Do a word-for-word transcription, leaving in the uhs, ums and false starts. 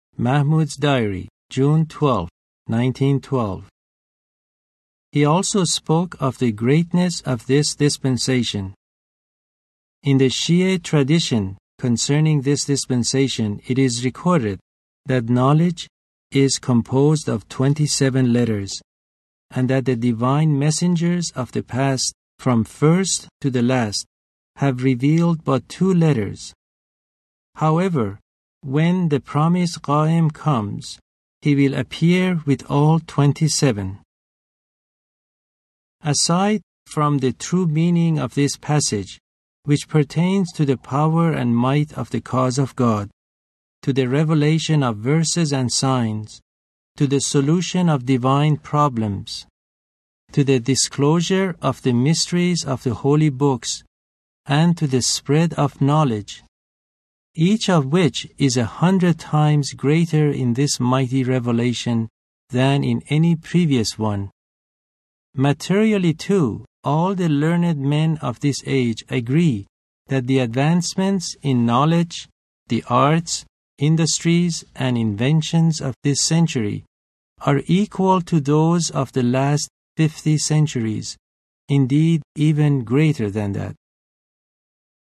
Mahmud's Diary, June twelfth, nineteen twelve. He also spoke of the greatness of this dispensation. In the Shia tradition concerning this dispensation, it is recorded that knowledge is composed of twenty-seven letters, and that the divine messengers of the past, from first to the last, have revealed but two letters. However, when the promised Qa'im comes, he will appear with all twenty-seven. Aside from the true meaning of this passage, which pertains to the power and might of the cause of God, to the revelation of verses and signs, to the solution of divine problems, to the disclosure of the mysteries of the holy books, and to the spread of knowledge, each of which is a hundred times greater in this mighty revelation than in any previous one. Materially too, all the learned men of this age agree that the advancements in knowledge, the arts, industries, and inventions of this century are equal to those of the last fifty centuries, indeed even greater than that.